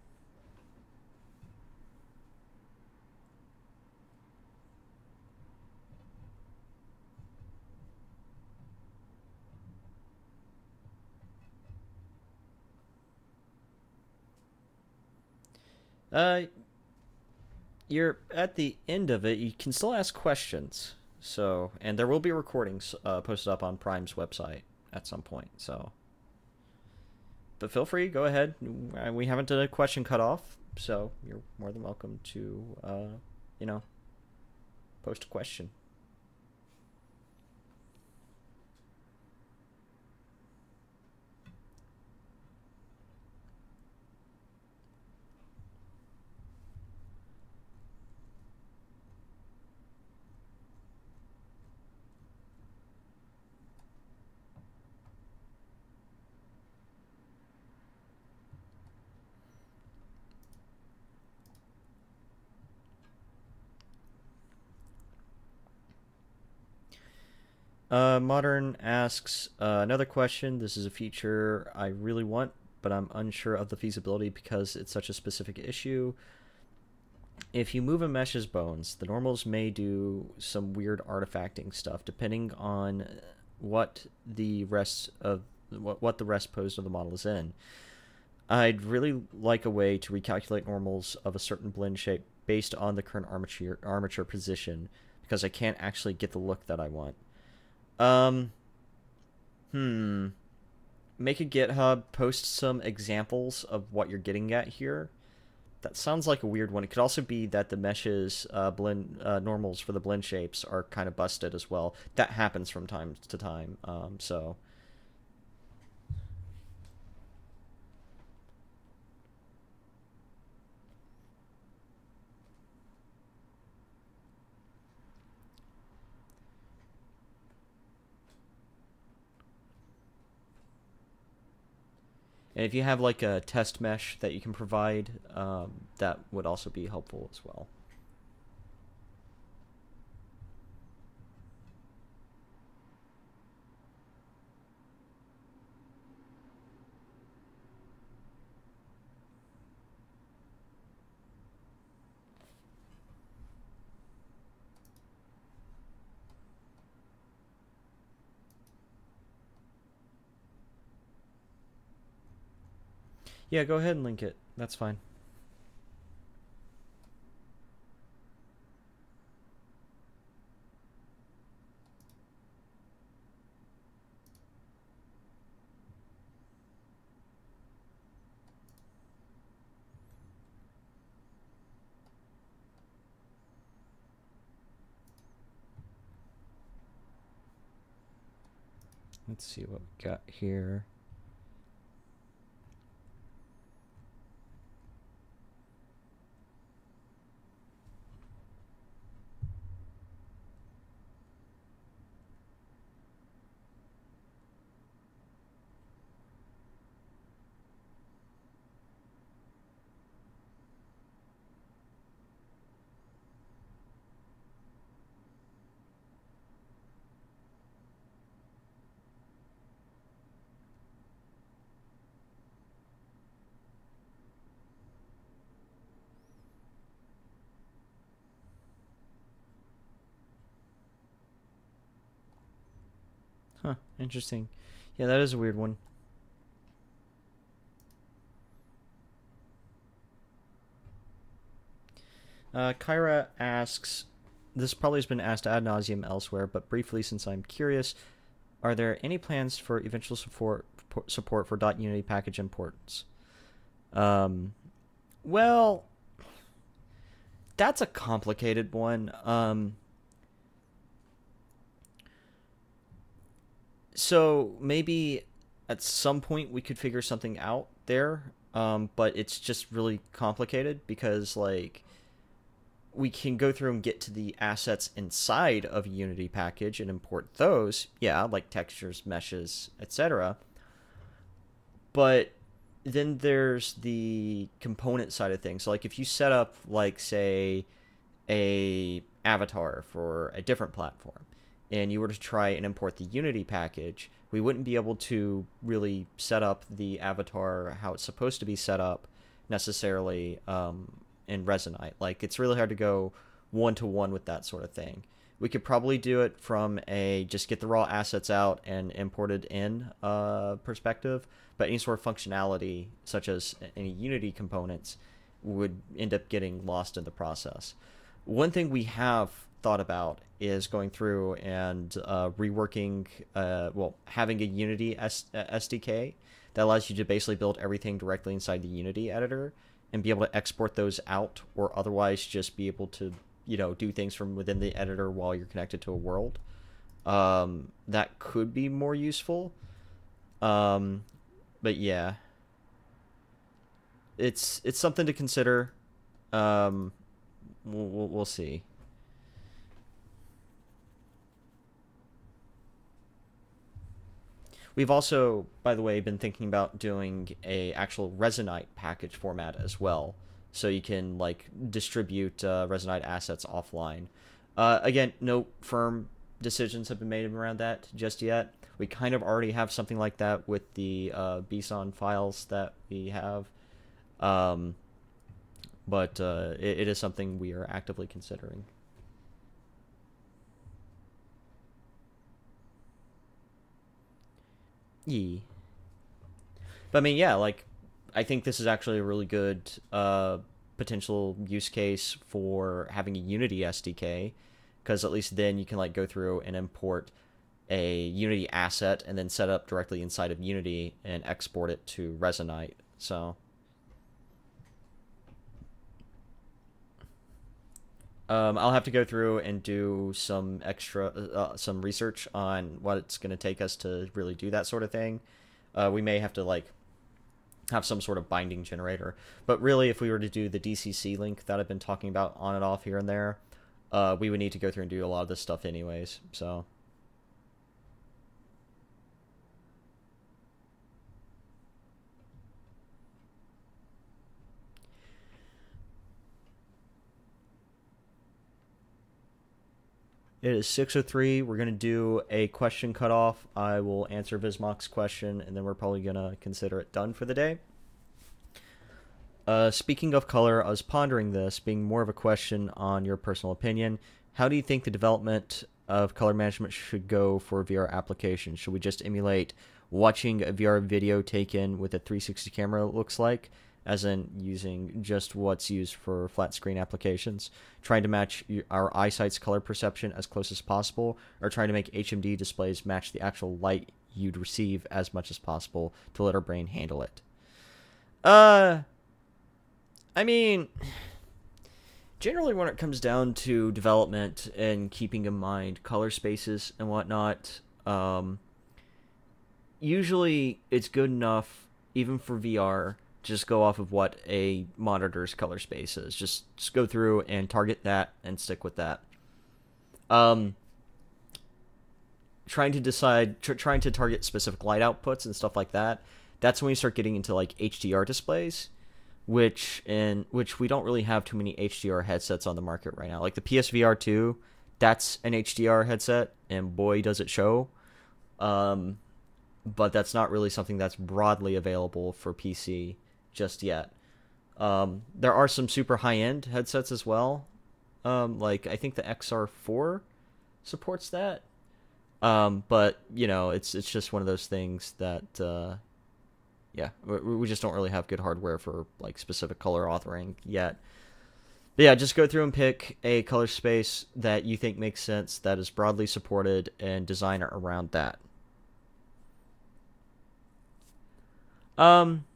Uh, you're at the end of it. You can still ask questions. So, and there will be recordings uh, posted up on Prime's website at some point. So, but feel free, go ahead. We haven't done a question cutoff, so you're more than welcome to, uh, you know, post a question. Uh, Modern asks uh, another question. This is a feature I really want, but I'm unsure of the feasibility because it's such a specific issue. If you move a mesh's bones, the normals may do some weird artifacting stuff depending on what the rest of what, what the rest pose of the model is in. I'd really like a way to recalculate normals of a certain blend shape based on the current armature armature position, because I can't actually get the look that I want. Um, hmm. Make a GitHub, post some examples of what you're getting at here. That sounds like a weird one. It could also be that the meshes uh, blend uh, normals for the blend shapes are kind of busted as well. That happens from time to time. Um, so. And if you have like a test mesh that you can provide, um, that would also be helpful as well. Yeah, go ahead and link it. That's fine. Let's see what we got here. Huh, interesting. Yeah, that is a weird one. Uh, Kyra asks, this probably has been asked ad nauseum elsewhere, but briefly, since I'm curious, are there any plans for eventual support support for .unity package imports? Um, well, that's a complicated one. Um, so maybe at some point we could figure something out there, um, but it's just really complicated because like we can go through and get to the assets inside of a Unity package and import those, yeah, like textures, meshes, et cetera. But then there's the component side of things. So like if you set up like say a avatar for a different platform and you were to try and import the Unity package, we wouldn't be able to really set up the avatar how it's supposed to be set up necessarily um, in Resonite. Like it's really hard to go one to one with that sort of thing. We could probably do it from a just get the raw assets out and import it in uh, perspective, but any sort of functionality, such as any Unity components, would end up getting lost in the process. One thing we have thought about is going through and uh, reworking, uh, well, having a Unity S- SDK that allows you to basically build everything directly inside the Unity editor and be able to export those out, or otherwise just be able to, you know, do things from within the editor while you're connected to a world. Um, that could be more useful. Um, but yeah, it's it's something to consider. Um, we'll, we'll, we'll see. We've also, by the way, been thinking about doing a actual Resonite package format as well, so you can like distribute uh, Resonite assets offline. Uh, again, no firm decisions have been made around that just yet. We kind of already have something like that with the uh, B S O N files that we have, um, but uh, it, it is something we are actively considering. Yee. But I mean, yeah, like I think this is actually a really good uh, potential use case for having a Unity S D K, because at least then you can like go through and import a Unity asset and then set up directly inside of Unity and export it to Resonite. So um, I'll have to go through and do some extra uh, some research on what it's going to take us to really do that sort of thing. Uh, we may have to like have some sort of binding generator. But really, if we were to do the D C C link that I've been talking about on and off here and there, uh, we would need to go through and do a lot of this stuff anyways. So it is six oh three. We're going to do a question cutoff. I will answer Vismok's question, and then we're probably going to consider it done for the day. Uh, speaking of color, I was pondering this, being more of a question on your personal opinion. How do you think the development of color management should go for V R applications? Should we just emulate watching a V R video taken with a three sixty camera looks like, as in using just what's used for flat screen applications, trying to match our eyesight's color perception as close as possible, or trying to make H M D displays match the actual light you'd receive as much as possible to let our brain handle it? Uh... I mean, generally when it comes down to development and keeping in mind color spaces and whatnot, um, usually it's good enough, even for V R, just go off of what a monitor's color space is. Just, just go through and target that and stick with that. Um, trying to decide, tr- trying to target specific light outputs and stuff like that, that's when you start getting into like H D R displays, which in which we don't really have too many H D R headsets on the market right now. Like the P S V R two, that's an H D R headset, and boy does it show. Um, but that's not really something that's broadly available for P C just yet. Um, there are some super high-end headsets as well. Um, like I think the X R four supports that. Um, but you know, it's it's just one of those things that uh, yeah, we, we just don't really have good hardware for like specific color authoring yet. But yeah, just go through and pick a color space that you think makes sense, that is broadly supported, and design around that. Um,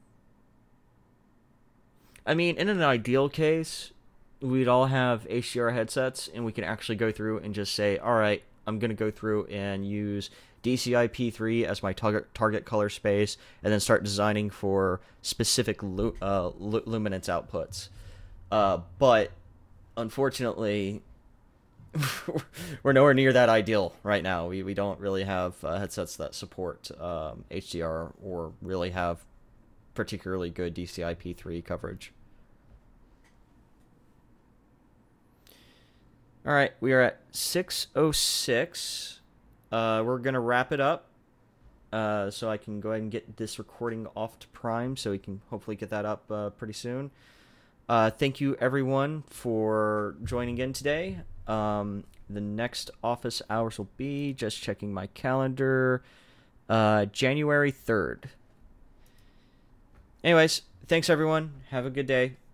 I mean, in an ideal case, we'd all have H D R headsets, and we can actually go through and just say, all right, I'm going to go through and use D C I P three as my target target color space, and then start designing for specific lu- uh, luminance outputs. Uh, but unfortunately, we're nowhere near that ideal right now. We we don't really have uh, headsets that support um, H D R or really have particularly good D C I P three coverage. All right, we are at six oh six. Uh, we're going to wrap it up uh, so I can go ahead and get this recording off to Prime so we can hopefully get that up uh, pretty soon. Uh, thank you, everyone, for joining in today. Um, the next office hours will be, just checking my calendar, uh, January third. Anyways, thanks, everyone. Have a good day.